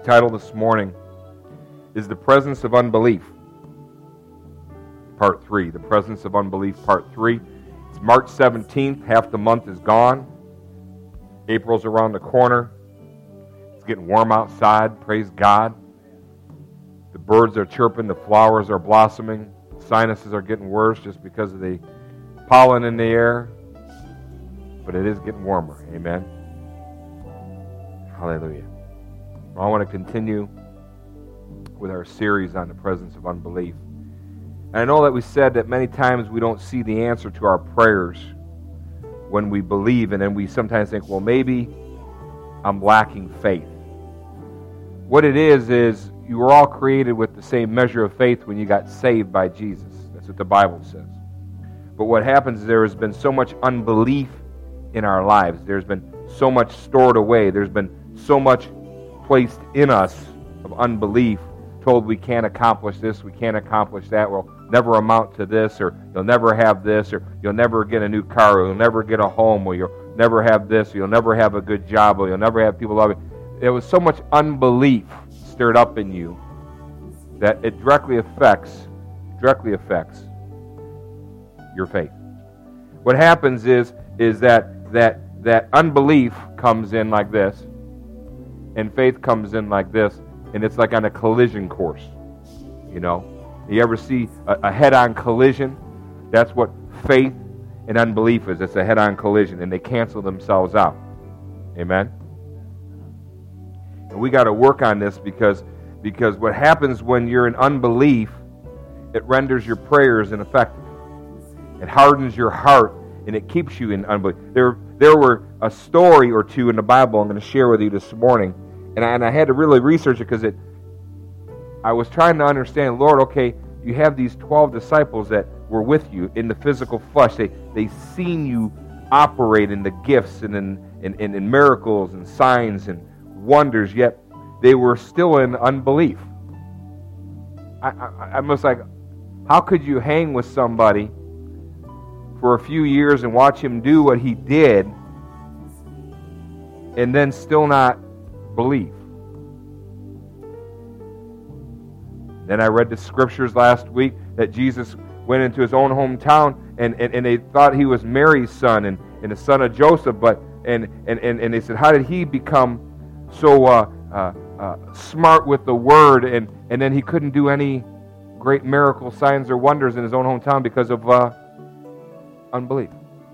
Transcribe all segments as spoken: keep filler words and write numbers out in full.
title this morning is The Presence of Unbelief, Part three. The Presence of Unbelief, Part three. It's March seventeenth. Half the month is gone. April's around the corner. It's getting warm outside. Praise God. The birds are chirping. The flowers are blossoming. Sinuses are getting worse just because of the pollen in the air. But it is getting warmer. Amen. Hallelujah. Well, I want to continue with our series on the presence of unbelief. And I know that we said that many times we don't see the answer to our prayers when we believe, and then we sometimes think, well, maybe I'm lacking faith. What it is, is you were all created with the same measure of faith when you got saved by Jesus. That's what the Bible says. But what happens is there has been so much unbelief in our lives. There's been so much stored away. There's been so much placed in us of unbelief, told we can't accomplish this, we can't accomplish that, we'll never amount to this, or you'll never have this, or you'll never get a new car, or you'll never get a home, or you'll never have this, or you'll never have a good job, or you'll never have people love you. There was so much unbelief stirred up in you that it directly affects, directly affects your faith. What happens is, is that that that unbelief comes in like this, and faith comes in like this, and it's like on a collision course, you know. You ever see a, a head-on collision? That's what faith and unbelief is. It's a head-on collision, and they cancel themselves out. Amen? And we got to work on this because, because what happens when you're in unbelief, it renders your prayers ineffective. It hardens your heart, and it keeps you in unbelief. There, there were a story or two in the Bible I'm going to share with you this morning, and I, and I had to really research it because it I was trying to understand, Lord, okay, you have these twelve disciples that were with you in the physical flesh. They they seen you operate in the gifts and in, in, in, in miracles and signs and wonders, yet they were still in unbelief. I, I, I'm just like, how could you hang with somebody for a few years and watch him do what he did and then still not believe? Then I read the scriptures last week that Jesus went into his own hometown and, and, and they thought he was Mary's son and, and the son of Joseph, but and, and, and, and they said, how did he become so uh, uh, uh, smart with the word, and, and then he couldn't do any great miracle signs or wonders in his own hometown because of uh, unbelief.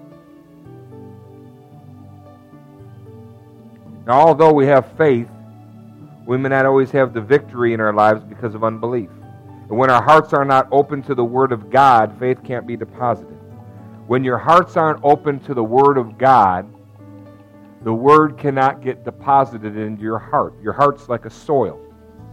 Now, although we have faith, we may not always have the victory in our lives because of unbelief. And when our hearts are not open to the Word of God, faith can't be deposited. When your hearts aren't open to the Word of God, the Word cannot get deposited into your heart. Your heart's like a soil.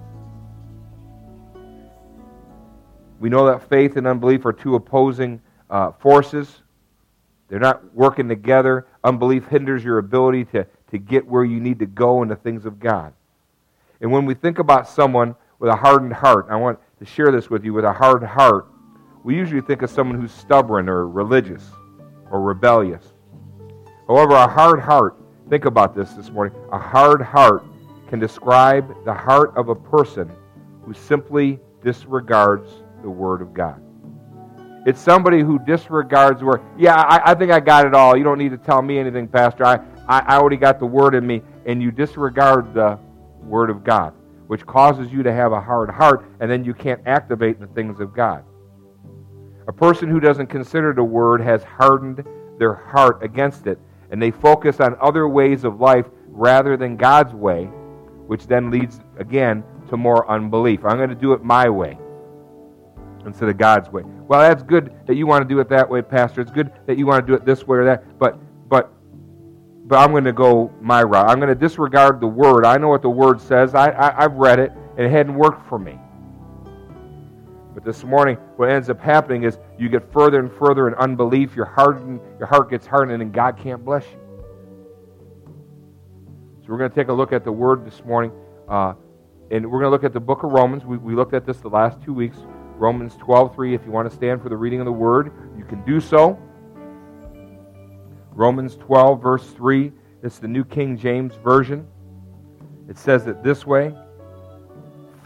We know that faith and unbelief are two opposing uh, forces. They're not working together. Unbelief hinders your ability to, to get where you need to go in the things of God. And when we think about someone with a hardened heart, I want to share this with you, with a hard heart, we usually think of someone who's stubborn or religious or rebellious. However, a hard heart, think about this this morning, a hard heart can describe the heart of a person who simply disregards the Word of God. It's somebody who disregards the Word. Yeah, I, I think I got it all. You don't need to tell me anything, Pastor. I, I, I already got the Word in me. And you disregard the Word of God, which causes you to have a hard heart, and then you can't activate the things of God. A person who doesn't consider the Word has hardened their heart against it, and they focus on other ways of life rather than God's way, which then leads, again, to more unbelief. I'm going to do it my way instead of God's way. Well, that's good that you want to do it that way, Pastor. It's good that you want to do it this way or that, but but But I'm going to go my route. I'm going to disregard the Word. I know what the Word says. I, I, I've read it, and it hadn't worked for me. But this morning, what ends up happening is you get further and further in unbelief. Your heart, your heart gets hardened, and God can't bless you. So we're going to take a look at the Word this morning, uh, and we're going to look at the book of Romans. We, we looked at this the last two weeks. Romans twelve three. If you want to stand for the reading of the Word, you can do so. Romans twelve, verse three, it's the New King James Version. It says it this way,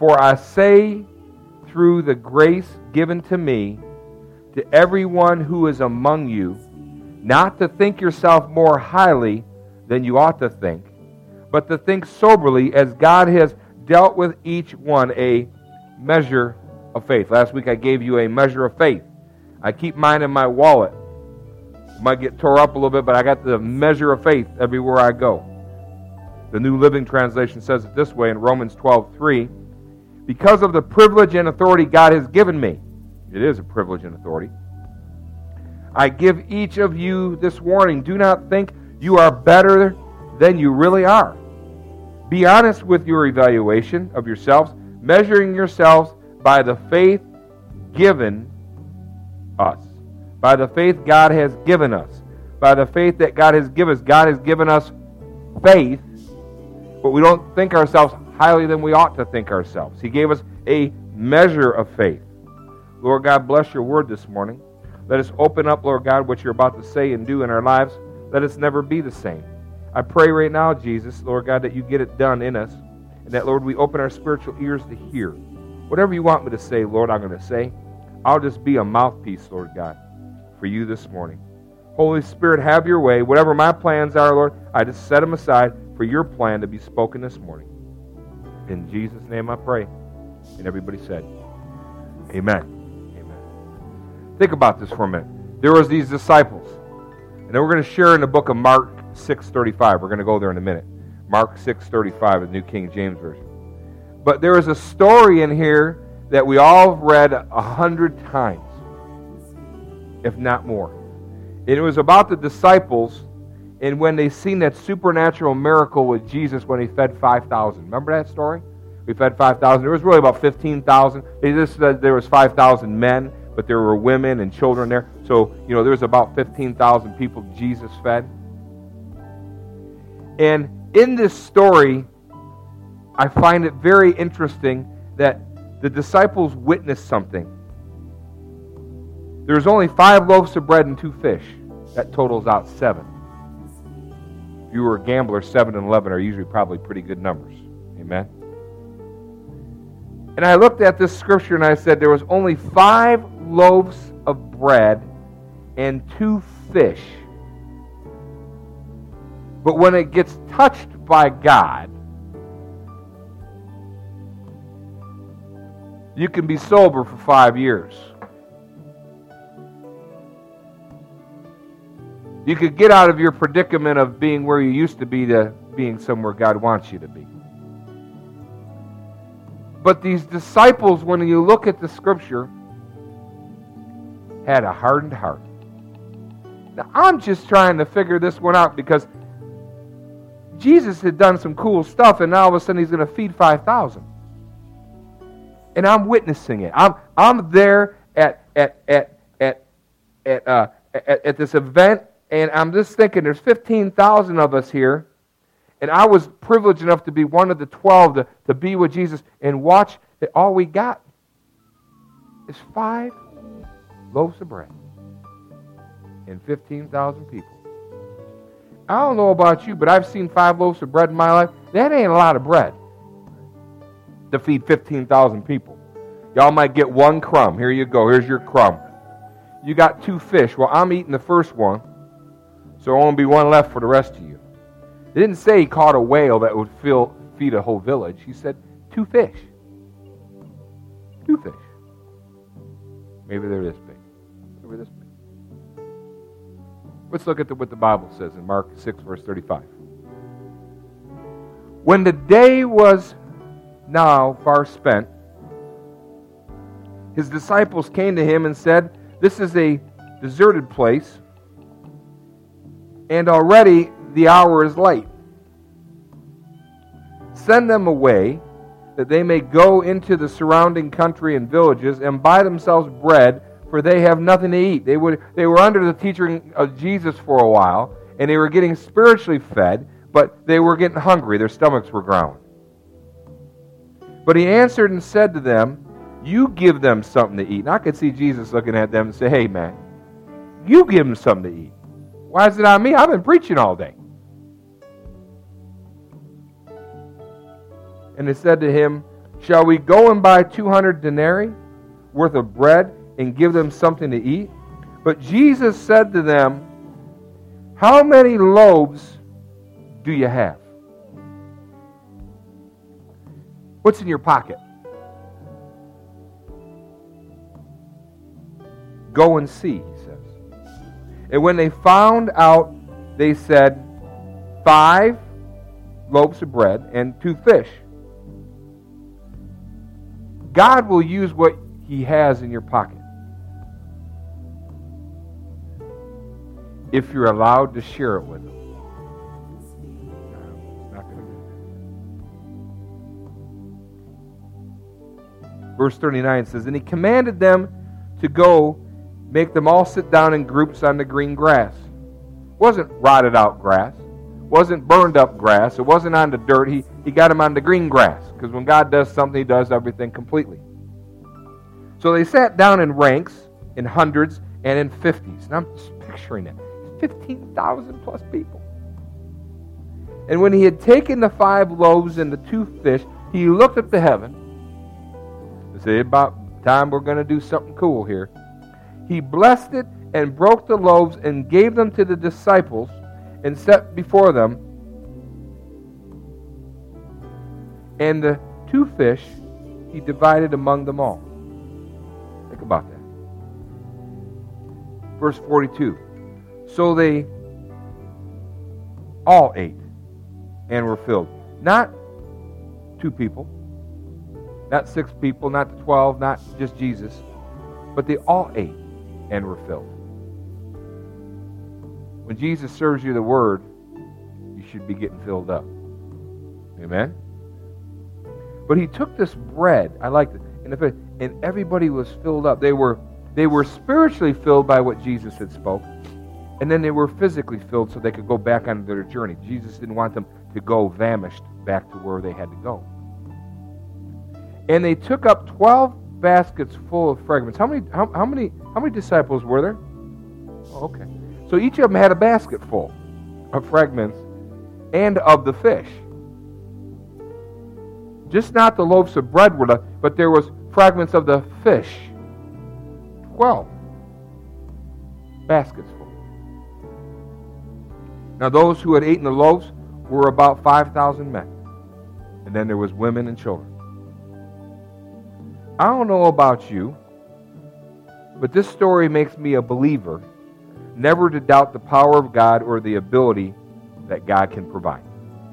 For I say through the grace given to me, to everyone who is among you, not to think yourself more highly than you ought to think, but to think soberly as God has dealt with each one a measure of faith. Last week I gave you a measure of faith. I keep mine in my wallet. It might get tore up a little bit, but I got the measure of faith everywhere I go. The New Living Translation says it this way in Romans twelve three. Because of the privilege and authority God has given me, it is a privilege and authority, I give each of you this warning. Do not think you are better than you really are. Be honest with your evaluation of yourselves, measuring yourselves by the faith given us. By the faith God has given us. By the faith that God has given us. God has given us faith, but we don't think ourselves highly than we ought to think ourselves. He gave us a measure of faith. Lord God, bless your word this morning. Let us open up, Lord God, what you're about to say and do in our lives. Let us never be the same. I pray right now, Jesus, Lord God, that you get it done in us, and that, Lord, we open our spiritual ears to hear. Whatever you want me to say, Lord, I'm going to say. I'll just be a mouthpiece, Lord God, for you this morning. Holy Spirit, have your way. Whatever my plans are, Lord, I just set them aside for your plan to be spoken this morning. In Jesus' name I pray. And everybody said, amen. Think about this for a minute. There was these disciples. And then we're going to share in the book of Mark six thirty-five. We're going to go there in a minute. Mark six thirty-five, the New King James Version. But there is a story in here that we all have read a hundred times, if not more. And it was about the disciples and when they seen that supernatural miracle with Jesus when he fed five thousand. Remember that story? We fed five thousand. There was really about fifteen thousand. They just said there was five thousand men, but there were women and children there. So, you know, there was about fifteen thousand people Jesus fed. And in this story, I find it very interesting that the disciples witnessed something. There was only five loaves of bread and two fish. That totals out seven. If you were a gambler, seven and eleven are usually probably pretty good numbers. Amen? And I looked at this scripture and I said there was only five loaves of bread and two fish. But when it gets touched by God, you can be sober for five years. You could get out of your predicament of being where you used to be to being somewhere God wants you to be. But these disciples, when you look at the scripture, had a hardened heart. Now, I'm just trying to figure this one out because Jesus had done some cool stuff, and now all of a sudden he's going to feed five thousand. And I'm witnessing it. I'm I'm there at at at at at uh, at, at this event, and I'm just thinking there's fifteen thousand of us here, and I was privileged enough to be one of the twelve to, to be with Jesus and watch that all we got is five loaves of bread and fifteen thousand people. I don't know about you, but I've seen five loaves of bread in my life. That ain't a lot of bread to feed fifteen thousand people. Y'all might get one crumb. Here you go. Here's your crumb. You got two fish. Well, I'm eating the first one, so there won't be one left for the rest of you. It didn't say he caught a whale that would fill, feed a whole village. He said two fish. Two fish. Maybe they're this big. Maybe they're this big. Let's look at the, what the Bible says in Mark six, verse thirty-five. When the day was now far spent, his disciples came to him and said, "This is a deserted place, and already the hour is late. Send them away, that they may go into the surrounding country and villages and buy themselves bread, for they have nothing to eat." They would they were under the teaching of Jesus for a while, and they were getting spiritually fed, but they were getting hungry. Their stomachs were growling. But he answered and said to them, "You give them something to eat." And I could see Jesus looking at them and say, "Hey, man, you give them something to eat. Why is it on me? I've been preaching all day." And they said to him, Shall we go and buy two hundred denarii worth of bread and give them something to eat? But Jesus said to them, how many loaves do you have? What's in your pocket? Go and see, he says. And when they found out, they said, five loaves of bread and two fish. God will use what he has in your pocket, if you're allowed to share it with him. Not gonna do. Verse thirty-nine says, and he commanded them to go make them all sit down in groups on the green grass. It wasn't rotted out grass. It wasn't burned up grass. It wasn't on the dirt. He, he got them on the green grass. Because when God does something, he does everything completely. So they sat down in ranks, in hundreds, and in fifties. And I'm just picturing it. fifteen thousand plus people. And when he had taken the five loaves and the two fish, he looked up to heaven. It's about time we're going to do something cool here. He blessed it and broke the loaves and gave them to the disciples and set before them. And the two fish he divided among them all. Think about that. Verse forty-two. So they all ate and were filled. Not two people, not six people, not the twelve, not just Jesus, but they all ate and were filled. When Jesus serves you the word, you should be getting filled up. Amen? But he took this bread, I like it, and, if it, and everybody was filled up. They were, they were spiritually filled by what Jesus had spoken. And then they were physically filled so they could go back on their journey. Jesus didn't want them to go famished back to where they had to go. And they took up twelve baskets full of fragments. How many how, how many how many disciples were there? Oh, okay. So each of them had a basket full of fragments and of the fish. Just not the loaves of bread were left, but there was fragments of the fish. Twelve baskets full. Now those who had eaten the loaves were about five thousand men. And then there was women and children. I don't know about you, but this story makes me a believer, never to doubt the power of God or the ability that God can provide.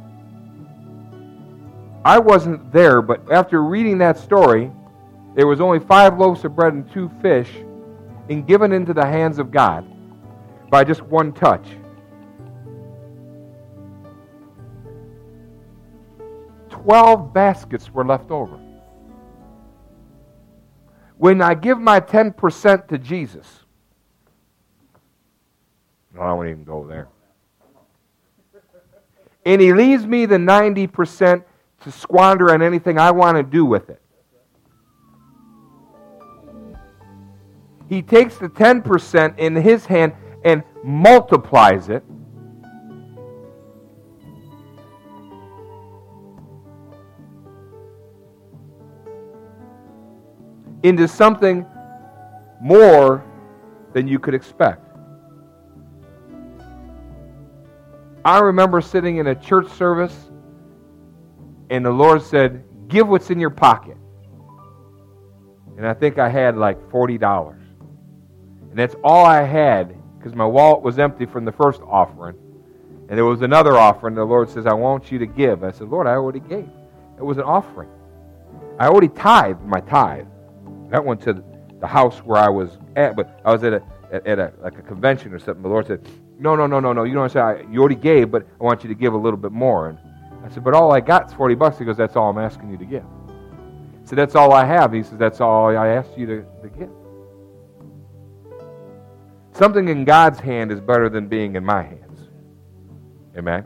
I wasn't there, but after reading that story, there was only five loaves of bread and two fish, and given into the hands of God by just one touch. Twelve baskets were left over. When I give my ten percent to Jesus, no, I won't even go there. And he leaves me the ninety percent to squander on anything I want to do with it. He takes the ten percent in his hand and multiplies it. Into something more than you could expect. I remember sitting in a church service and the Lord said, give what's in your pocket. And I think I had like forty dollars. And that's all I had because my wallet was empty from the first offering. And there was another offering. The Lord says, I want you to give. I said, Lord, I already gave. It was an offering. I already tithed my tithe. That went to the house where I was at, but I was at a at, at a like a convention or something. The Lord said, "No, no, no, no, no. You don't understand. You already gave, but I want you to give a little bit more." And I said, "But all I got is forty bucks." He goes, "That's all I'm asking you to give." So that's all I have. He says, "That's all I asked you to, to give." Something in God's hand is better than being in my hands. Amen.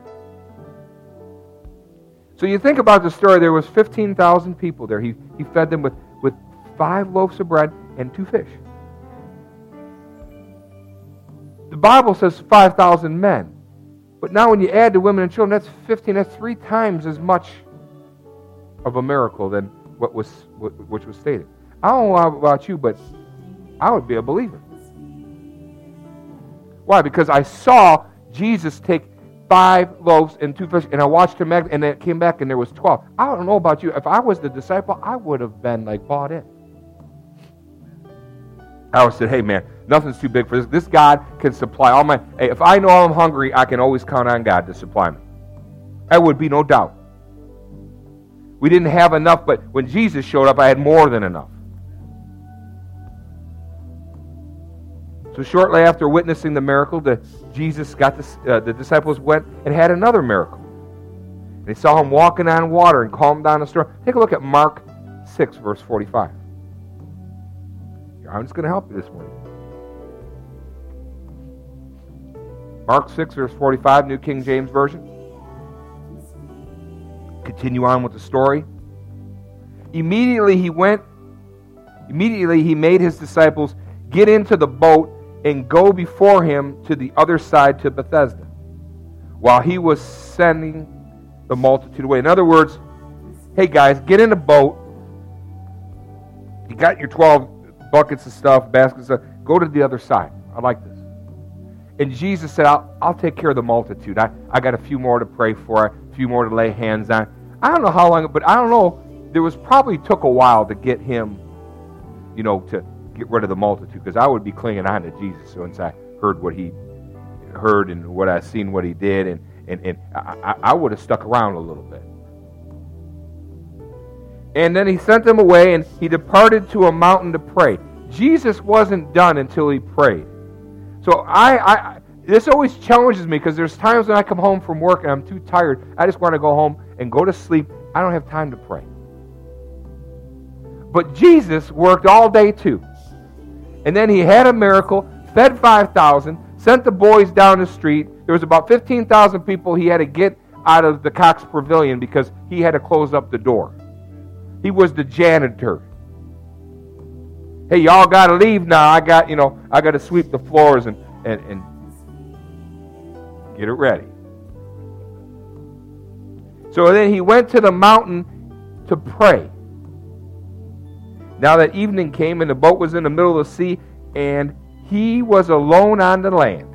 So you think about the story. There was fifteen thousand people there. He he fed them with with five loaves of bread and two fish. The Bible says five thousand men. But now when you add the women and children, that's fifteen. That's three times as much of a miracle than what was what, which was stated. I don't know about you, but I would be a believer. Why? Because I saw Jesus take five loaves and two fish, and I watched him, and then it came back, and there was twelve. I don't know about you. If I was the disciple, I would have been like bought in. I would have said, hey man, nothing's too big for this. This God can supply all my, hey, if I know I'm hungry, I can always count on God to supply me. There would be no doubt. We didn't have enough, but when Jesus showed up, I had more than enough. So shortly after witnessing the miracle, the, Jesus got the, uh, the disciples went and had another miracle. They saw him walking on water and calmed down the storm. Take a look at Mark six, verse forty-five. I'm just going to help you this morning. Mark six, verse forty-five, New King James Version. Continue on with the story. Immediately he went, immediately he made his disciples get into the boat and go before him to the other side to Bethesda, while he was sending the multitude away. In other words, hey guys, get in the boat. You got your twelve buckets of stuff, baskets of stuff. Go to the other side. I like this. And Jesus said, I'll, I'll take care of the multitude. I, I got a few more to pray for, a few more to lay hands on. I don't know how long, but I don't know. There was probably took a while to get him, you know, to get rid of the multitude, because I would be clinging on to Jesus once I heard what he heard and what I seen what he did, and, and, and I, I would have stuck around a little bit. And then he sent them away, and he departed to a mountain to pray. Jesus wasn't done until he prayed. So I, I this always challenges me, because there's times when I come home from work and I'm too tired. I just want to go home and go to sleep. I don't have time to pray. But Jesus worked all day too. And then he had a miracle, fed five thousand, sent the boys down the street. There was about fifteen thousand people he had to get out of the Cox Pavilion because he had to close up the door. He was the janitor. Hey, y'all got to leave now. I got, you know, I got to sweep the floors and, and, and get it ready. So then he went to the mountain to pray. Now that evening came, and the boat was in the middle of the sea, and he was alone on the land.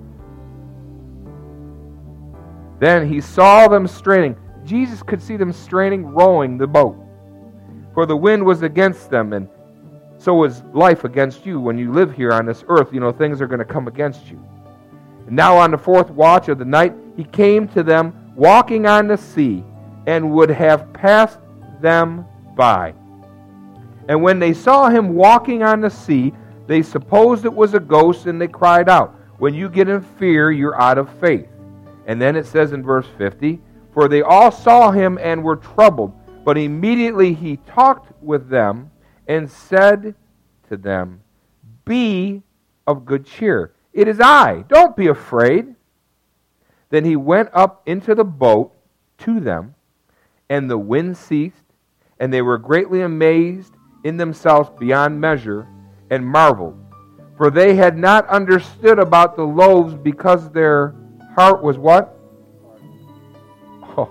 Then he saw them straining. Jesus could see them straining, rowing the boat. For the wind was against them, and so is life against you. When you live here on this earth, you know, things are going to come against you. And now on the fourth watch of the night, he came to them walking on the sea, and would have passed them by. And when they saw him walking on the sea, they supposed it was a ghost, and they cried out. When you get in fear, you're out of faith. And then it says in verse fifty, for they all saw him and were troubled, but immediately he talked with them and said to them, be of good cheer. It is I. Don't be afraid. Then he went up into the boat to them, and the wind ceased, and they were greatly amazed in themselves beyond measure, and marveled. For they had not understood about the loaves, because their heart was what? Oh.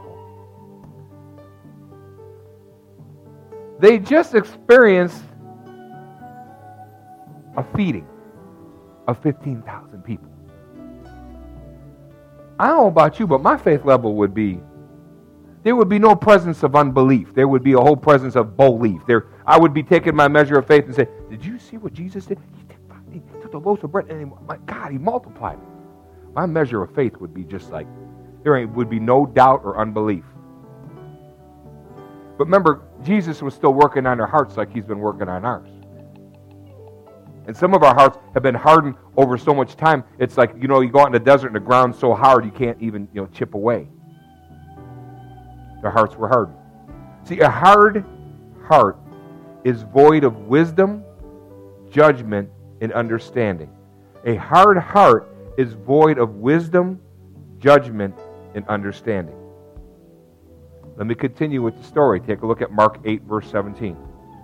They just experienced a feeding of fifteen thousand people. I don't know about you, but my faith level would be, there would be no presence of unbelief. There would be a whole presence of belief. There, I would be taking my measure of faith and say, did you see what Jesus did? He took, he took the loaves of bread, and he, my God, he multiplied it. My measure of faith would be just like, there would be no doubt or unbelief. But remember, Jesus was still working on our hearts like he's been working on ours. And some of our hearts have been hardened over so much time. It's like, you know, you go out in the desert and the ground's so hard you can't even, you know, chip away. Their hearts were hardened. See, a hard heart is void of wisdom, judgment, and understanding. A hard heart is void of wisdom, judgment, and understanding. Let me continue with the story. Take a look at Mark eight, verse seventeen.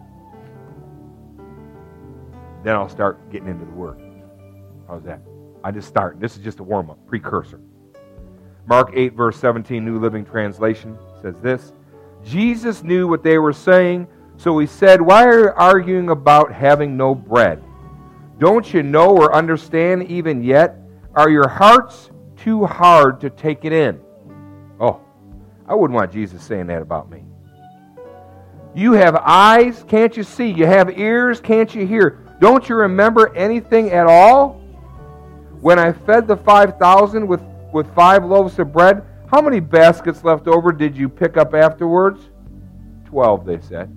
Then I'll start getting into the Word. How's that? I just start. This is just a warm-up, precursor. Mark eight, verse seventeen, New Living Translation, says this. Jesus knew what they were saying, So he said, why are you arguing about having no bread? Don't you know or understand even yet? Are your hearts too hard to take it in? Oh, I wouldn't want Jesus saying that about me. You have eyes, can't you see? You have ears, can't you hear? Don't you remember anything at all? When I fed the five thousand with, with five loaves of bread, how many baskets left over did you pick up afterwards? Twelve, they said.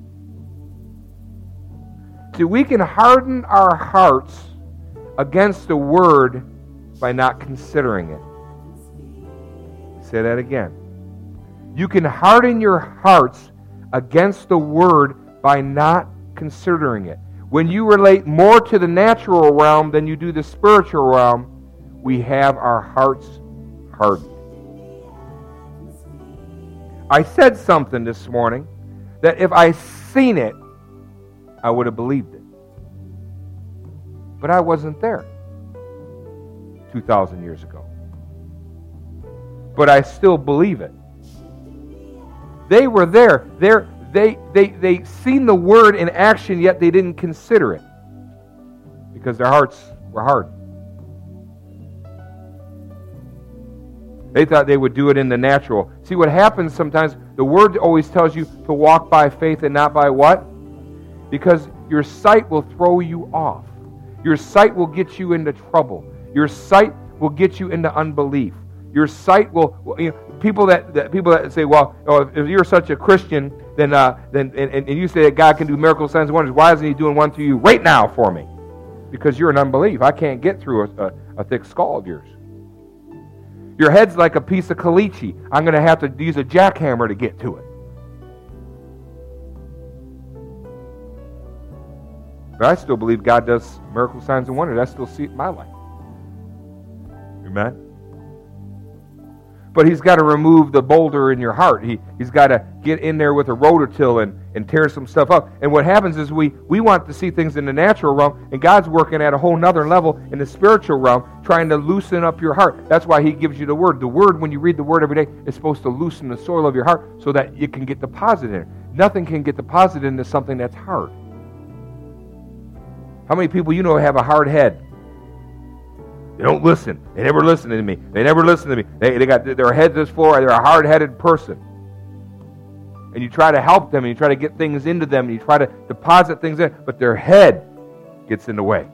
See, we can harden our hearts against the Word by not considering it. Say that again. You can harden your hearts against the Word by not considering it. When you relate more to the natural realm than you do the spiritual realm, we have our hearts hardened. I said something this morning that if I seen it, I would have believed it. But I wasn't there two thousand years ago. But I still believe it. They were there. They're, they they they seen the Word in action, yet they didn't consider it because their hearts were hard. They thought they would do it in the natural. See, what happens sometimes, the Word always tells you to walk by faith and not by what? Because your sight will throw you off. Your sight will get you into trouble. Your sight will get you into unbelief. Your sight will, you know, people that, that people that say, well, oh, if, if you're such a Christian, then uh, then and, and you say that God can do miracles, signs, and wonders, why isn't He doing one to you right now for me? Because you're in unbelief. I can't get through a, a, a thick skull of yours. Your head's like a piece of caliche. I'm going to have to use a jackhammer to get to it. But I still believe God does miracle signs and wonders. I still see it in my life. Amen? But He's got to remove the boulder in your heart. He, he's got to get in there with a rototill and, and tear some stuff up. And what happens is we, we want to see things in the natural realm, and God's working at a whole nother level in the spiritual realm, trying to loosen up your heart. That's why He gives you the Word. The Word, when you read the Word every day, is supposed to loosen the soil of your heart so that you can get deposited in it. Nothing can get deposited into something that's hard. How many people you know have a hard head? They don't listen. They never listen to me. They never listen to me. They, they got their heads this floor. They're a hard-headed person. And you try to help them, and you try to get things into them, and you try to deposit things in, but their head gets in the way.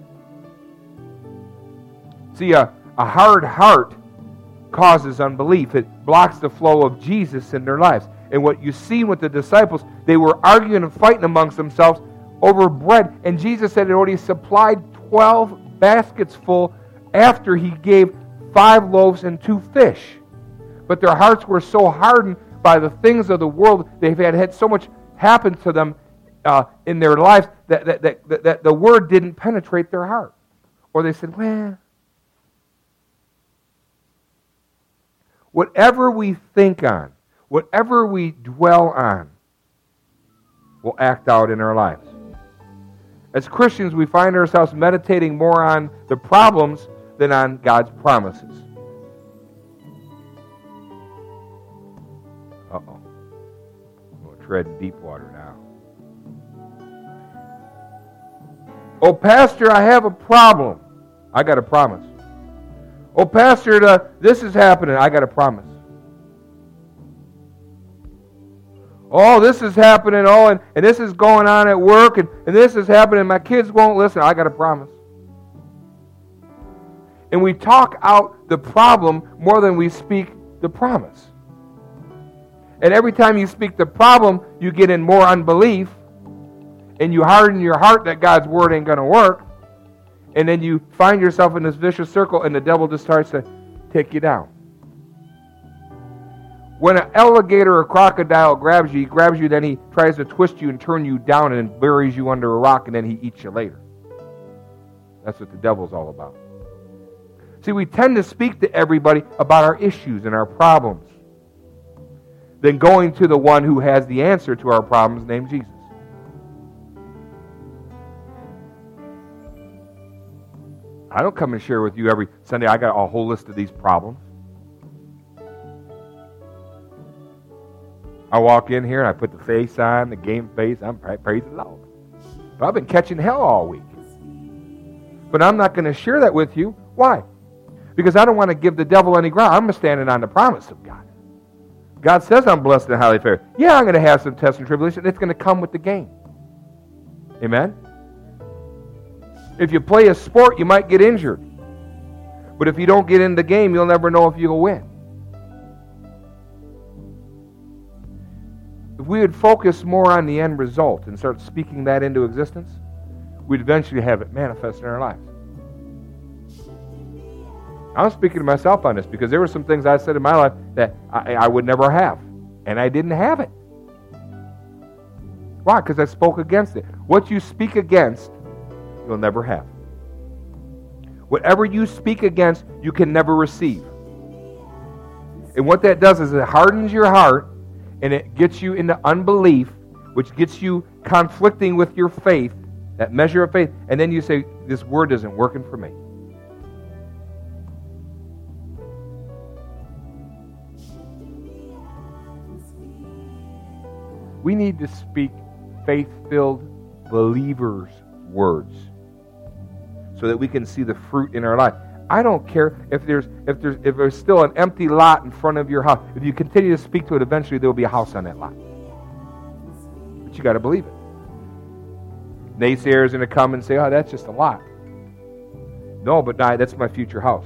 See, a, a hard heart causes unbelief. It blocks the flow of Jesus in their lives. And what you see with the disciples, they were arguing and fighting amongst themselves over bread. And Jesus said it already supplied twelve baskets full after He gave five loaves and two fish. But their hearts were so hardened by the things of the world. They've had, had so much happen to them uh, in their lives that, that, that, that, that the Word didn't penetrate their heart. Or they said, well, whatever we think on, whatever we dwell on, will act out in our lives. As Christians, we find ourselves meditating more on the problems than on God's promises. Uh-oh. I'm going to tread in deep water now. Oh, Pastor, I have a problem. I got a promise. Oh, Pastor, the, this is happening. I got a promise. Oh, this is happening. Oh, and, and this is going on at work, and, and this is happening. My kids won't listen. I got a promise. And we talk out the problem more than we speak the promise. And every time you speak the problem, you get in more unbelief, and you harden your heart that God's Word ain't going to work, and then you find yourself in this vicious circle, and the devil just starts to take you down. When an alligator or crocodile grabs you, he grabs you, then he tries to twist you and turn you down and buries you under a rock, and then he eats you later. That's what the devil's all about. See, we tend to speak to everybody about our issues and our problems than going to the one who has the answer to our problems, named Jesus. I don't come and share with you every Sunday, I got a whole list of these problems. I walk in here and I put the face on, the game face. I'm praising the Lord. But I've been catching hell all week. But I'm not going to share that with you. Why? Because I don't want to give the devil any ground. I'm standing on the promise of God. God says I'm blessed and highly favored. Yeah, I'm going to have some tests and tribulation. It's going to come with the game. Amen? If you play a sport, you might get injured. But if you don't get in the game, you'll never know if you'll win. If we would focus more on the end result and start speaking that into existence, we'd eventually have it manifest in our lives. I'm speaking to myself on this because there were some things I said in my life that I, I would never have, and I didn't have it. Why? Because I spoke against it. What you speak against, you'll never have. Whatever you speak against, you can never receive. And what that does is it hardens your heart, and it gets you into unbelief, which gets you conflicting with your faith, that measure of faith, and then you say, this word isn't working for me. We need to speak faith-filled believers' words so that we can see the fruit in our life. I don't care if there's if there's if there's still an empty lot in front of your house. If you continue to speak to it, eventually there will be a house on that lot. But you got to believe it. Naysayers going to come and say, "Oh, that's just a lot." No, but nah, that's my future house.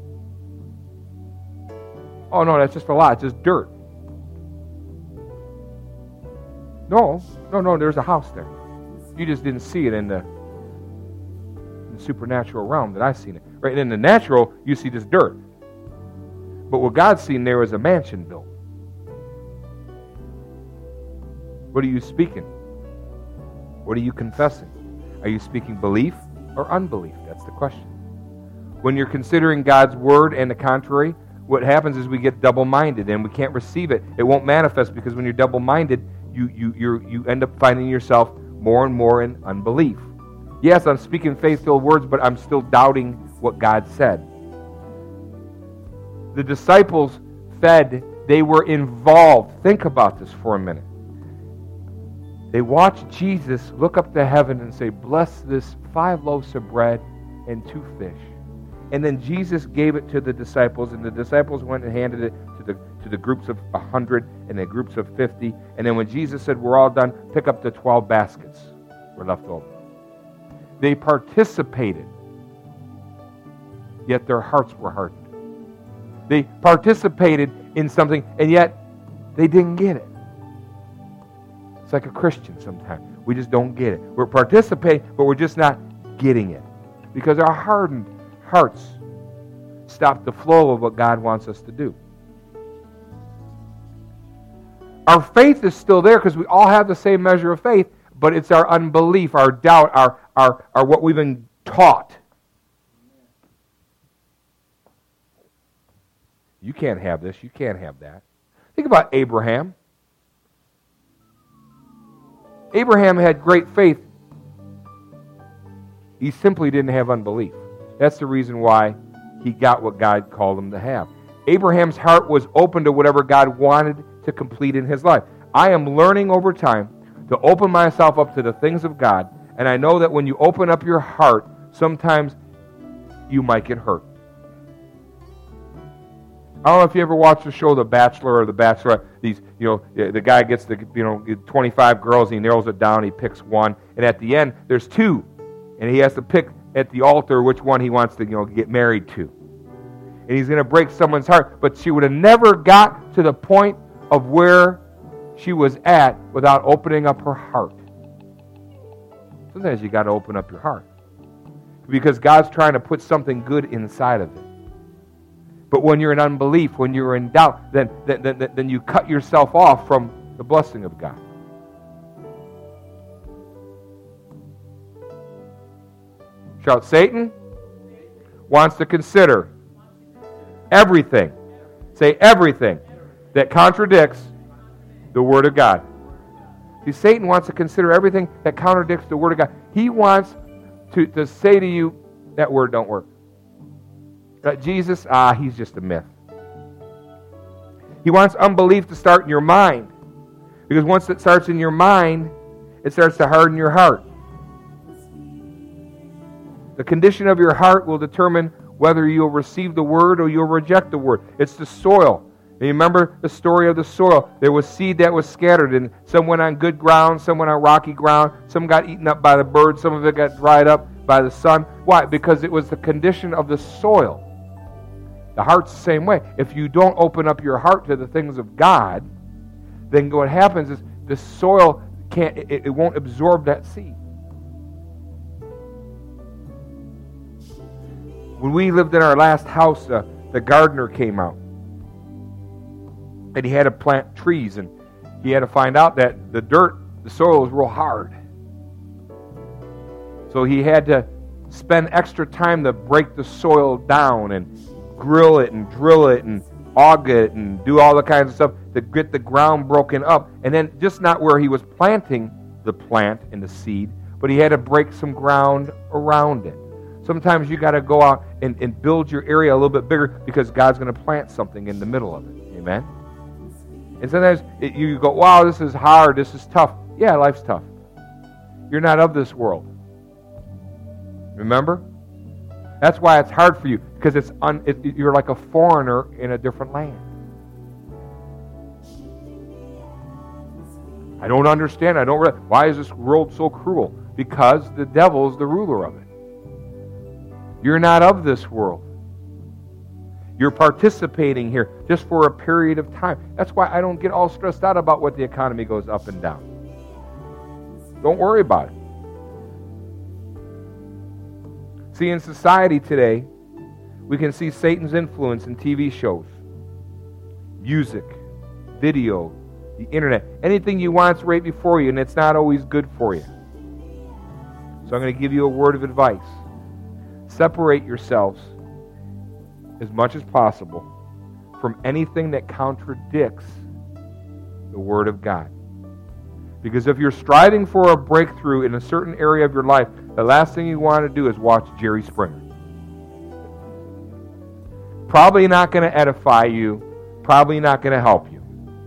Oh no, that's just a lot. It's just dirt. No, no, no, there's a house there. You just didn't see it in the, in the supernatural realm that I've seen it. Right in the natural, you see this dirt. But what God's seen there is a mansion built. What are you speaking? What are you confessing? Are you speaking belief or unbelief? That's the question. When you're considering God's word and the contrary, what happens is we get double-minded and we can't receive it. It won't manifest because when you're double-minded, You you you you end up finding yourself more and more in unbelief. Yes, I'm speaking faith-filled words, but I'm still doubting what God said. The disciples fed, they were involved. Think about this for a minute. They watched Jesus look up to heaven and say, "Bless this five loaves of bread and two fish." And then Jesus gave it to the disciples, and the disciples went and handed it to the to the groups of a hundred and the groups of fifty. And then when Jesus said, "We're all done," pick up the twelve baskets were left over. They participated, yet their hearts were hardened. They participated in something, and yet they didn't get it. It's like a Christian sometimes. We just don't get it. We're participating, but we're just not getting it. Because our hardened hearts stop the flow of what God wants us to do. Our faith is still there because we all have the same measure of faith, but it's our unbelief, our doubt, our, our, our what we've been taught. You can't have this, you can't have that. Think about Abraham. Abraham had great faith. He simply didn't have unbelief. That's the reason why he got what God called him to have. Abraham's heart was open to whatever God wanted to complete in his life. I am learning over time to open myself up to the things of God, and I know that when you open up your heart, sometimes you might get hurt. I don't know if you ever watched the show The Bachelor or The Bachelorette. These, you know, the guy gets the, you know, twenty-five girls, and he narrows it down, he picks one, and at the end, there's two, and he has to pick at the altar which one he wants to, you know, get married to. And he's going to break someone's heart, but she would have never got to the point of where she was at without opening up her heart. Sometimes you got to open up your heart because God's trying to put something good inside of it. But when you're in unbelief, when you're in doubt, then, then, then, then you cut yourself off from the blessing of God. Shout, Satan wants to consider everything, say everything, that contradicts the Word of God. See, Satan wants to consider everything that contradicts the Word of God. He wants to, to say to you, that word don't work. Uh, Jesus, ah, he's just a myth. He wants unbelief to start in your mind. Because once it starts in your mind, it starts to harden your heart. The condition of your heart will determine whether you'll receive the word or you'll reject the word. It's the soil. And you remember the story of the soil. There was seed that was scattered, and some went on good ground, some went on rocky ground, some got eaten up by the birds, some of it got dried up by the sun. Why? Because it was the condition of the soil. The heart's the same way. If you don't open up your heart to the things of God, then what happens is the soil can't, it, it won't absorb that seed. When we lived in our last house, uh, the gardener came out. And he had to plant trees, and he had to find out that the dirt, the soil was real hard. So he had to spend extra time to break the soil down and grill it and drill it and aug it and do all the kinds of stuff to get the ground broken up. And then just not where he was planting the plant and the seed, but he had to break some ground around it. Sometimes you got to go out and, and build your area a little bit bigger because God's going to plant something in the middle of it. Amen? And sometimes it, you go, wow, this is hard, this is tough. Yeah, life's tough. You're not of this world. Remember? That's why it's hard for you, because it's un, it, you're like a foreigner in a different land. I don't understand. I don't. Re- why is this world so cruel? Because the devil is the ruler of it. You're not of this world. You're participating here just for a period of time. That's why I don't get all stressed out about what the economy goes up and down. Don't worry about it. See, in society today, we can see Satan's influence in T V shows, music, video, the internet. Anything you want's right before you, and it's not always good for you. So I'm going to give you a word of advice. Separate yourselves as much as possible from anything that contradicts the Word of God. Because if you're striving for a breakthrough in a certain area of your life, the last thing you want to do is watch Jerry Springer. Probably not going to edify you, probably not going to help you.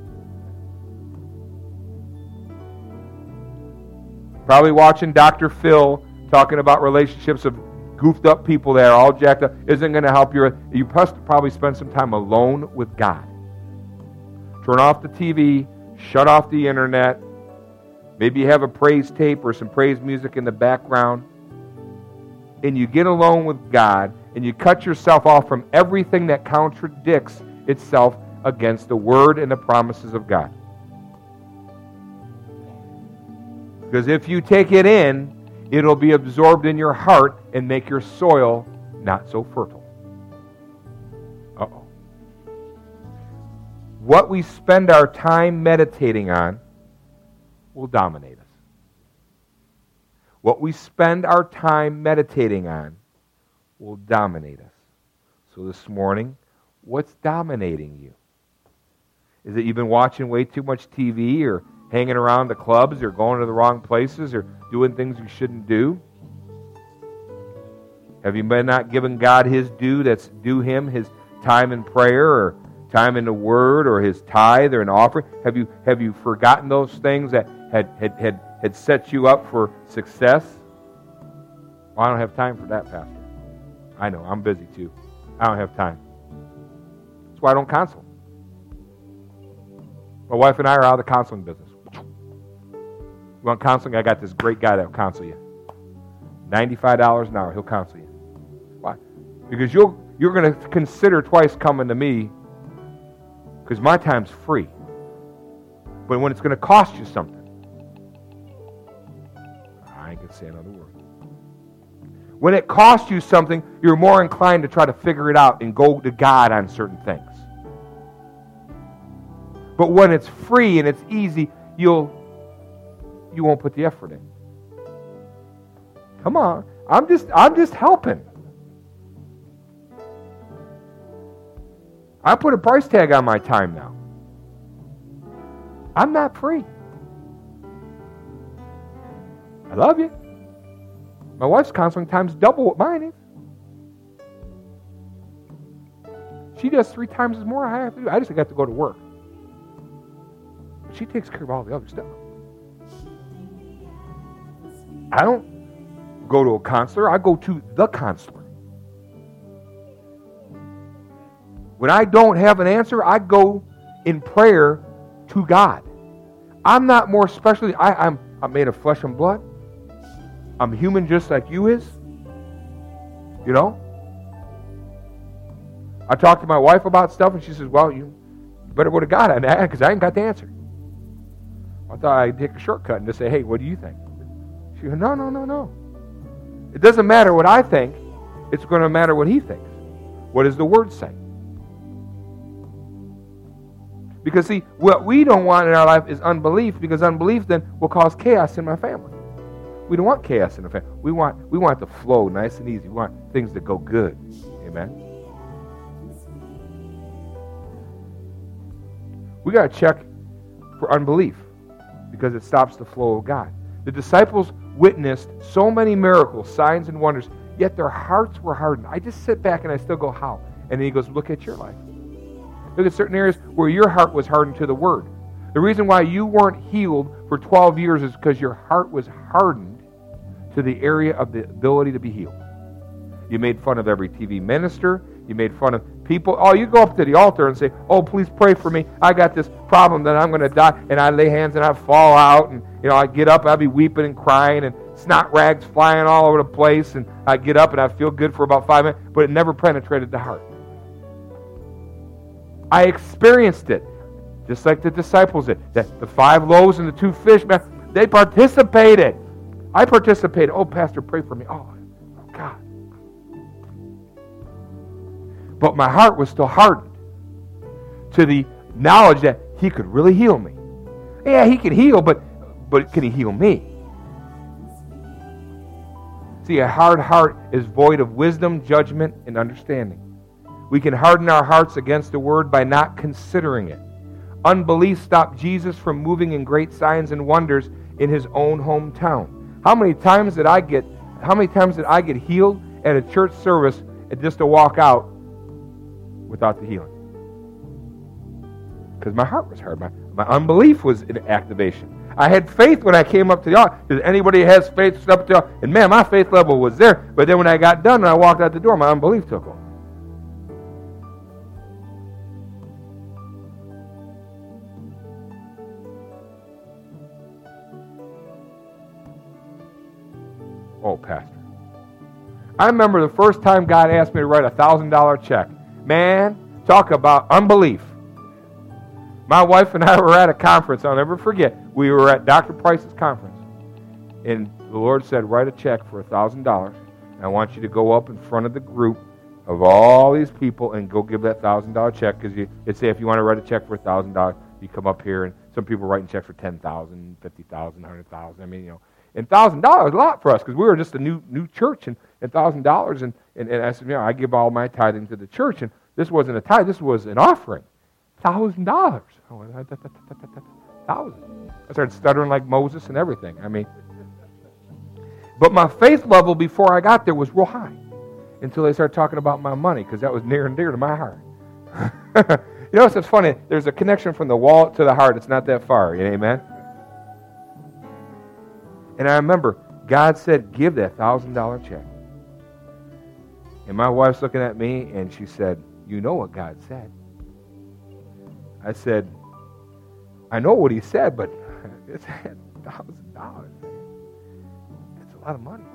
Probably watching Doctor Phil talking about relationships of goofed up people that are all jacked up isn't going to help you. You must probably spend some time alone with God. Turn off the T V, shut off the internet. Maybe you have a praise tape or some praise music in the background. And you get alone with God and you cut yourself off from everything that contradicts itself against the Word and the promises of God. Because if you take it in, it'll be absorbed in your heart and make your soil not so fertile. Uh-oh. What we spend our time meditating on will dominate us. What we spend our time meditating on will dominate us. So this morning, what's dominating you? Is it you've been watching way too much T V or hanging around the clubs or going to the wrong places or doing things you shouldn't do? Have you been not giving God His due that's due Him, His time in prayer or time in the Word or His tithe or an offering? Have you have you forgotten those things that had, had, had, had set you up for success? Well, I don't have time for that, Pastor. I know, I'm busy too. I don't have time. That's why I don't counsel. My wife and I are out of the counseling business. You want counseling? I got this great guy that will counsel you. ninety-five dollars an hour, he'll counsel you. Why? Because you'll, you're going to consider twice coming to me because my time's free. But when it's going to cost you something, I ain't going to say another word. When it costs you something, you're more inclined to try to figure it out and go to God on certain things. But when it's free and it's easy, you'll you won't put the effort in. Come on. I'm just I'm just helping. I put a price tag on my time now. I'm not free. I love you. My wife's counseling time's double what mine is. She does three times as more I have to do. I just got to go to work. she takes care of all the other stuff. I don't go to a counselor. I go to the counselor. When I don't have an answer, I go in prayer to God. I'm not more special. I, I'm, I'm made of flesh and blood. I'm human just like you is. You know? I talk to my wife about stuff, and she says, well, you better go to God on that because I ain't got the answer. I thought I'd take a shortcut and just say, hey, what do you think? She goes, no, no, no, no. It doesn't matter what I think. It's going to matter what he thinks. What does the Word say? Because, see, what we don't want in our life is unbelief, because unbelief then will cause chaos in my family. We don't want chaos in the family. We want, we want it to flow nice and easy. We want things to go good. Amen? We got to check for unbelief because it stops the flow of God. The disciples witnessed so many miracles, signs, and wonders, yet their hearts were hardened. I just sit back and I still go, how? And then he goes, look at your life. Look at certain areas where your heart was hardened to the Word. The reason why you weren't healed for twelve years is because your heart was hardened to the area of the ability to be healed. You made fun of every T V minister. You made fun of people. Oh, you go up to the altar and say, oh, please pray for me. I got this problem that I'm going to die. And I lay hands and I fall out. And, you know, I get up, I'll be weeping and crying and snot rags flying all over the place. And I get up and I feel good for about five minutes. But it never penetrated the heart. I experienced it, just like the disciples did. That the five loaves and the two fish, man, they participated. I participated. Oh, Pastor, pray for me. Oh, God. But my heart was still hardened to the knowledge that he could really heal me. Yeah, he can heal, but, but can he heal me? See, a hard heart is void of wisdom, judgment, and understanding. We can harden our hearts against the Word by not considering it. Unbelief stopped Jesus from moving in great signs and wonders in his own hometown. How many times did I get how many times did I get healed at a church service and just to walk out without the healing? Because my heart was hard. My, my unbelief was in activation. I had faith when I came up to the altar. Because anybody has faith step up to the altar. And man, my faith level was there. But then when I got done and I walked out the door, my unbelief took over. Oh, Pastor. I remember the first time God asked me to write a one thousand dollars check. Man, talk about unbelief. My wife and I were at a conference. I'll never forget. We were at Doctor Price's conference. And the Lord said, write a check for one thousand dollars. And I want you to go up in front of the group of all these people and go give that one thousand dollars check. Because it'd say if you want to write a check for one thousand dollars, you come up here. And some people writing checks for ten thousand dollars, fifty thousand dollars, one hundred thousand dollars. I mean, you know. And one thousand dollars is a lot for us because we were just a new new church, and one thousand dollars. And, and, and I said, you know, I give all my tithing to the church, and this wasn't a tithe, this was an offering. one thousand dollars. Thousand. I started stuttering like Moses and everything. I mean, but my faith level before I got there was real high until they started talking about my money because that was near and dear to my heart. You know, it's funny. There's a connection from the wallet to the heart. It's not that far. Amen? And I remember God said, give that one thousand dollars check. And my wife's looking at me, and she said, you know what God said. I said, I know what he said, but it's one thousand dollars. It's a lot of money.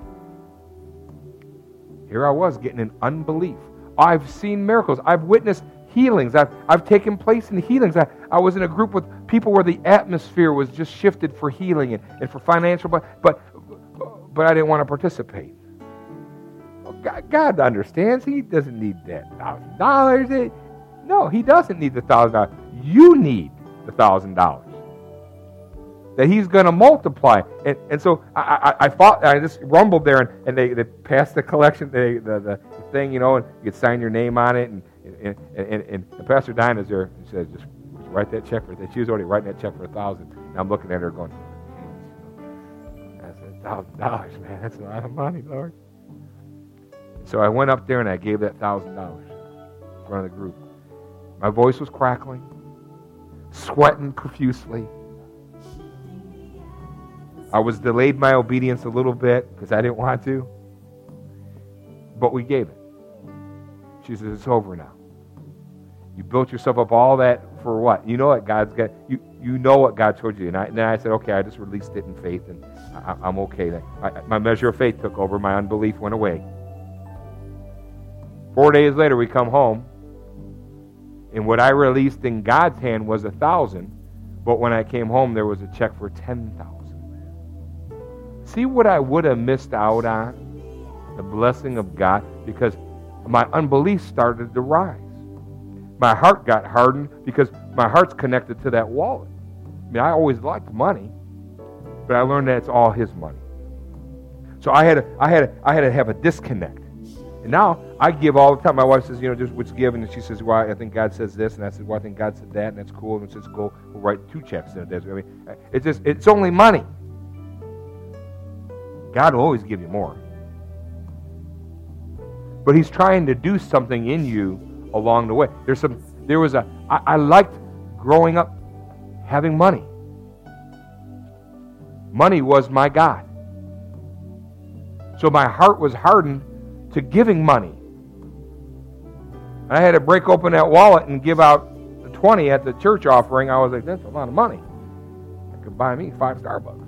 Here I was getting in unbelief. I've seen miracles. I've witnessed healings. I've, I've taken place in healings. I, I was in a group with people where the atmosphere was just shifted for healing and, and for financial, but, but but I didn't want to participate. Well, God, God understands. He doesn't need that one thousand dollars. No, he doesn't need the one thousand dollars. You need the one thousand dollars. That he's going to multiply. And and so I, I, I fought, I just rumbled there, and, and they, they passed the collection, they, the, the thing, you know, and you could sign your name on it, and And, and, and, and Pastor Dinah's there and says, just, just write that check for that. She was already writing that check for a thousand. And I'm looking at her going, that's a thousand dollars, man. That's a lot of money, Lord. So I went up there and I gave that thousand dollars in front of the group. My voice was crackling, sweating profusely. I was delayed my obedience a little bit because I didn't want to. But we gave it. She says, it's over now. You built yourself up all that for what? You know what God's got. You you know what God told you. And, I, and then I said, okay, I just released it in faith, and I, I'm okay. I, my measure of faith took over. My unbelief went away. Four days later, we come home, and what I released in God's hand was a thousand, but when I came home, there was a check for ten thousand. See what I would have missed out on? The blessing of God, because my unbelief started to rise. My heart got hardened because my heart's connected to that wallet. I mean, I always liked money, but I learned that it's all His money. So I had to, I had to, I had to have a disconnect. And now I give all the time. My wife says, you know, just what's given, and she says, well, I think God says this, and I said, well, I think God said that, and that's cool. And it says, go we'll write two checks in a day. I mean, it's just, it's only money. God will always give you more. But He's trying to do something in you along the way. There's some. There was a. I, I liked growing up having money. Money was my God. So my heart was hardened to giving money. I had to break open that wallet and give out the twenty at the church offering. I was like, that's a lot of money. I could buy me five Starbucks.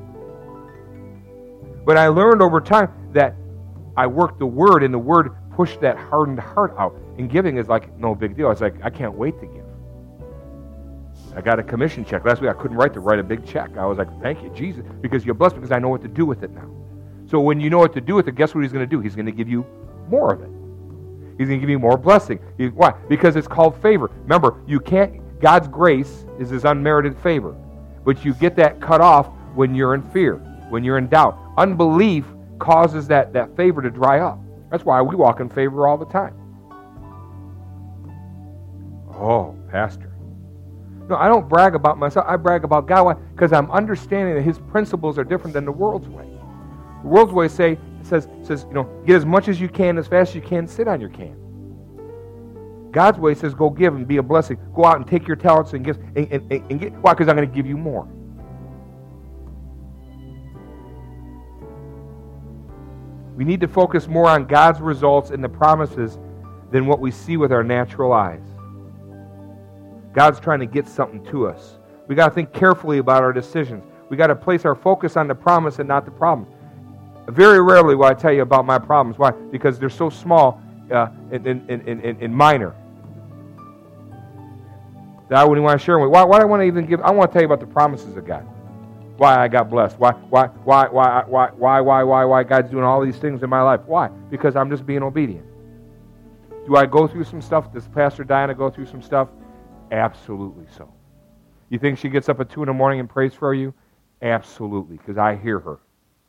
But I learned over time that I worked the Word, and the Word pushed that hardened heart out. And giving is like no big deal. It's like, I can't wait to give. I got a commission check. Last week I couldn't write to write a big check. I was like, thank you, Jesus, because you're blessed, because I know what to do with it now. So when you know what to do with it, guess what He's going to do? He's going to give you more of it. He's going to give you more blessing. He, why? Because it's called favor. Remember, you can't, God's grace is His unmerited favor. But you get that cut off when you're in fear, when you're in doubt. Unbelief causes that, that favor to dry up. That's why we walk in favor all the time. Oh, Pastor. No, I don't brag about myself. I brag about God. Why? Because I'm understanding that His principles are different than the world's way. The world's way say says says you know, get as much as you can, as fast as you can, sit on your can. God's way says go give and be a blessing. Go out and take your talents and gifts and, and, and, and get. Why? Because I'm going to give you more. We need to focus more on God's results and the promises than what we see with our natural eyes. God's trying to get something to us. We got to think carefully about our decisions. We got to place our focus on the promise and not the problem. Very rarely will I tell you about my problems. Why? Because they're so small uh, and, and, and, and, and minor that I wouldn't want to share them with. Why, why do I want to even give? I want to tell you about the promises of God. Why I got blessed. Why, why, why, why, why, why, why, why, why God's doing all these things in my life. Why? Because I'm just being obedient. Do I go through some stuff? Does Pastor Diana go through some stuff? Absolutely so. You think she gets up at two in the morning and prays for you? Absolutely, because I hear her.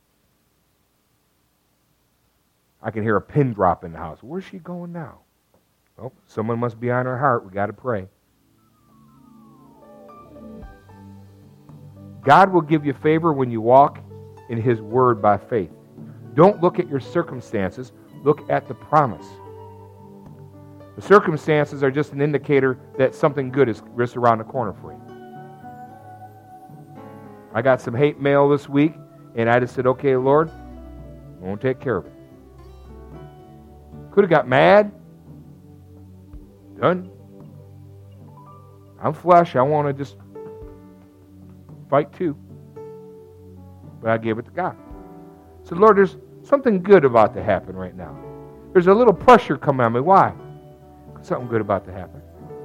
I can hear a pin drop in the house. Where's she going now? Oh, someone must be on her heart. We got to pray. God will give you favor when you walk in His Word by faith. Don't look at your circumstances. Look at the promise. The circumstances are just an indicator that something good is just around the corner for you. I got some hate mail this week, and I just said, okay, Lord, I won't take care of it. Could have got mad. Done. I'm flesh. I want to just fight too. But I gave it to God. I said, Lord, there's something good about to happen right now. There's a little pressure coming on me. Why? Something good about to happen.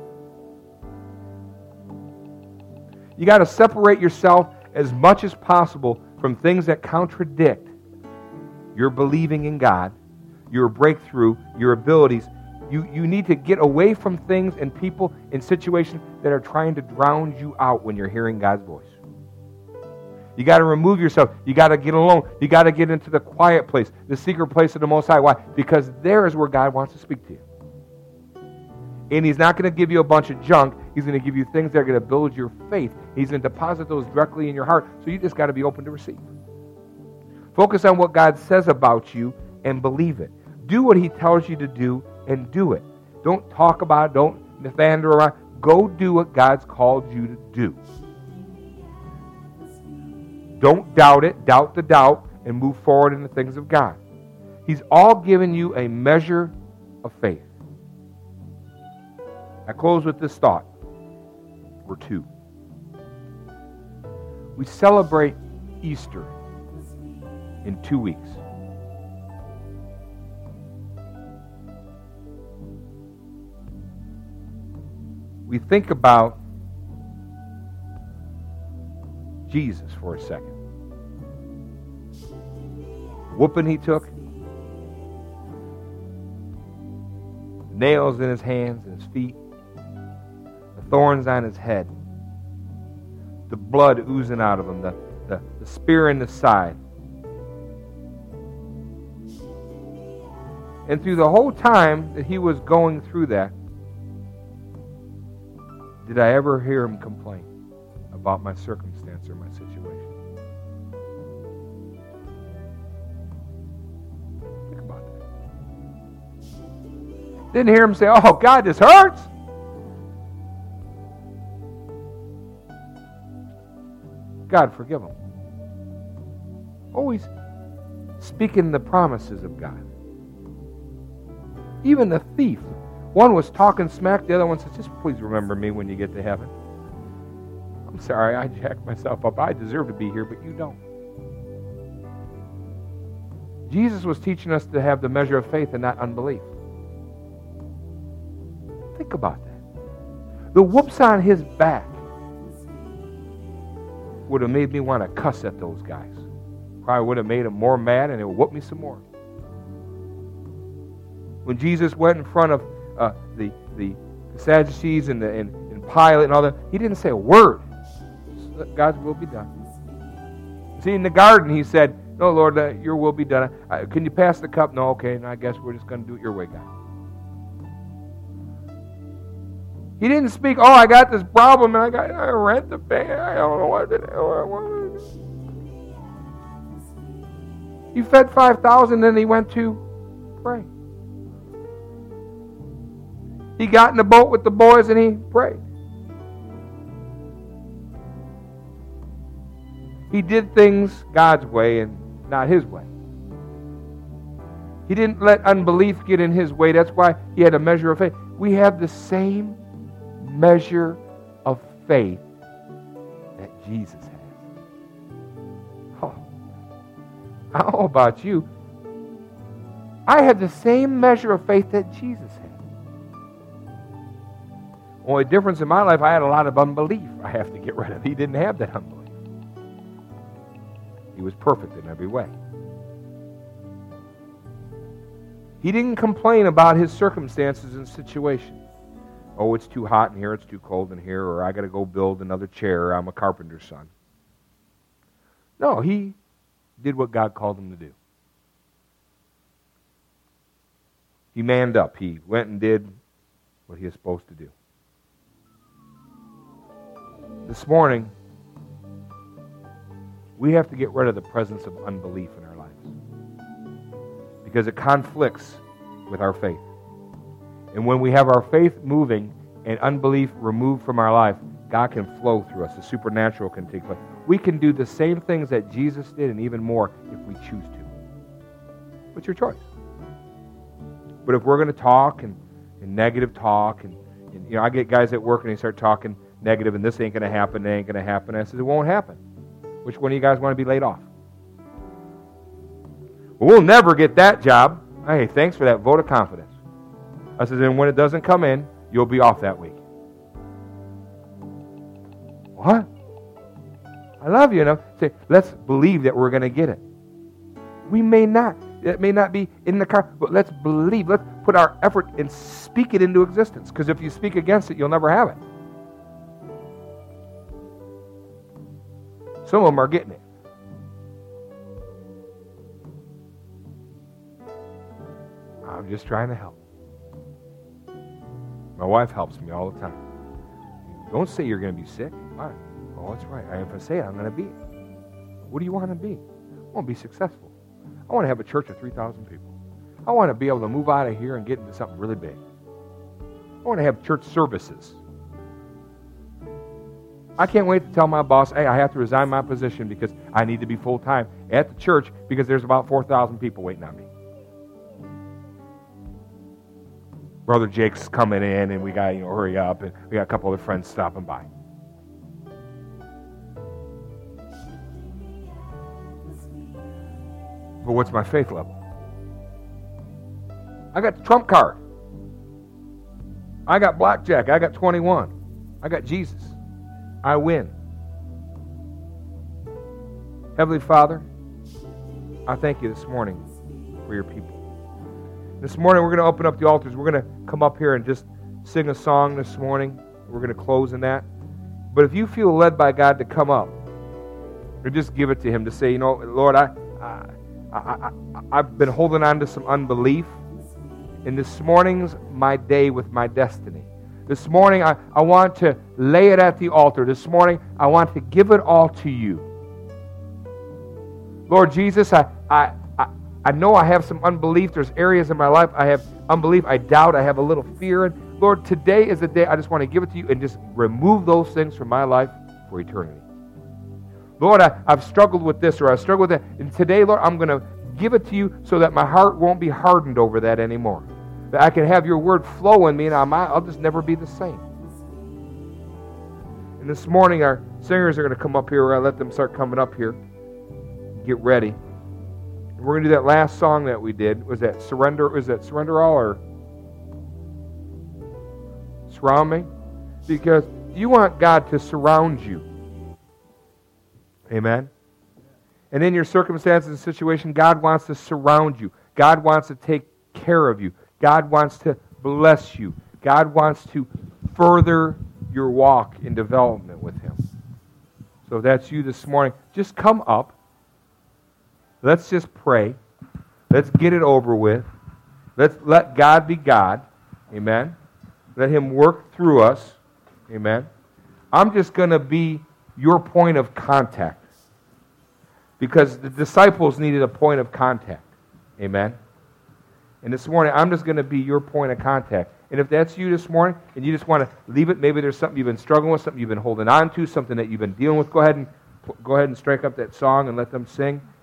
You got to separate yourself as much as possible from things that contradict your believing in God, your breakthrough, your abilities. You, you need to get away from things and people in situations that are trying to drown you out when you're hearing God's voice. You got to remove yourself. You got to get alone. You got to get into the quiet place, the secret place of the Most High. Why? Because there is where God wants to speak to you. And He's not going to give you a bunch of junk. He's going to give you things that are going to build your faith. He's going to deposit those directly in your heart. So you just got to be open to receive. Focus on what God says about you and believe it. Do what He tells you to do and do it. Don't talk about it. Don't meander around. Go do what God's called you to do. Don't doubt it. Doubt the doubt and move forward in the things of God. He's all given you a measure of faith. I close with this thought, or two. We celebrate Easter in two weeks. We think about Jesus for a second. Whooping he took, nails in his hands and his feet, the thorns on his head, the blood oozing out of him, the, the, the spear in the side. And through the whole time that he was going through that, did I ever hear him complain about my circumstance or my situation? Think about that. Didn't hear him say, "Oh, God, this hurts." God, forgive him. Always speaking the promises of God. Even the thief. One was talking smack, the other one says, "Just please remember me when you get to heaven. I'm sorry, I jacked myself up. I deserve to be here, but you don't." Jesus was teaching us to have the measure of faith and not unbelief. Think about that. The whoops on his back would have made me want to cuss at those guys. Probably would have made them more mad, and it would whoop me some more. When Jesus went in front of uh, the, the Sadducees and, the, and, and Pilate and all that, he didn't say a word. Let God's will be done. See, in the garden, he said, "No, Lord, uh, your will be done. Uh, can you pass the cup?" "No, okay, and I guess we're just going to do it your way, God." He didn't speak, "Oh, I got this problem, and I got I rent the bank. I don't know what to do." He fed five thousand, then he went to pray. He got in the boat with the boys and he prayed. He did things God's way and not his way. He didn't let unbelief get in his way. That's why he had a measure of faith. We have the same measure of faith that Jesus has. Oh, I don't know about you. I have the same measure of faith that Jesus had. Only difference in my life, I had a lot of unbelief I have to get rid of. He didn't have that unbelief. He was perfect in every way. He didn't complain about his circumstances and situation. "Oh, it's too hot in here, it's too cold in here, or I got to go build another chair, I'm a carpenter's son." No, he did what God called him to do. He manned up. He went and did what he was supposed to do. This morning, we have to get rid of the presence of unbelief in our lives because it conflicts with our faith. And when we have our faith moving and unbelief removed from our life, God can flow through us. The supernatural can take place. We can do the same things that Jesus did and even more if we choose to. What's your choice? But if we're going to talk and, and negative talk, and, and you know, I get guys at work and they start talking negative, and this ain't going to happen, it ain't going to happen. I said, it won't happen. Which one of you guys want to be laid off? Well, we'll never get that job. Hey, thanks for that vote of confidence. I said, and when it doesn't come in, you'll be off that week. What? I love you enough. Say, let's believe that we're going to get it. We may not. It may not be in the car, but let's believe. Let's put our effort and speak it into existence. Because if you speak against it, you'll never have it. Some of them are getting it. I'm just trying to help. My wife helps me all the time. Don't say you're going to be sick. Why? Oh, that's right. If I say it, I'm going to be it. What do you want to be? I want to be successful. I want to have a church of three thousand people. I want to be able to move out of here and get into something really big. I want to have church services. I can't wait to tell my boss, hey, I have to resign my position because I need to be full-time at the church because there's about four thousand people waiting on me. Brother Jake's coming in, and we got to you know, hurry up, and we got a couple other friends stopping by. But what's my faith level? I got the trump card. I got blackjack. I got twenty-one. I got Jesus. I win. Heavenly Father, I thank you this morning for your people. This morning we're going to open up the altars. We're going to come up here and just sing a song this morning. We're going to close in that. But if you feel led by God to come up, or just give it to Him to say, you know, Lord, I, I, I, I, I've been holding on to some unbelief. And this morning's my day with my destiny. This morning, I, I want to lay it at the altar. This morning, I want to give it all to you. Lord Jesus, I, I, I, I know I have some unbelief. There's areas in my life I have unbelief. I doubt. I have a little fear. And Lord, today is the day I just want to give it to you and just remove those things from my life for eternity. Lord, I, I've struggled with this or I've struggled with that. And today, Lord, I'm going to give it to you so that my heart won't be hardened over that anymore. That I can have your word flow in me, and I'll, I'll just never be the same. And this morning, our singers are going to come up here. We're going to let them start coming up here. Get ready. And we're going to do that last song that we did. Was that Surrender? Was that Surrender All or Surround Me? Because you want God to surround you. Amen? And in your circumstances and situation, God wants to surround you. God wants to take care of you. God wants to bless you. God wants to further your walk in development with Him. So if that's you this morning, just come up. Let's just pray. Let's get it over with. Let's let God be God. Amen. Let Him work through us. Amen. I'm just going to be your point of contact. Because the disciples needed a point of contact. Amen. And this morning, I'm just going to be your point of contact. And if that's you this morning, and you just want to leave it, maybe there's something you've been struggling with, something you've been holding on to, something that you've been dealing with, go ahead and go ahead and strike up that song and let them sing.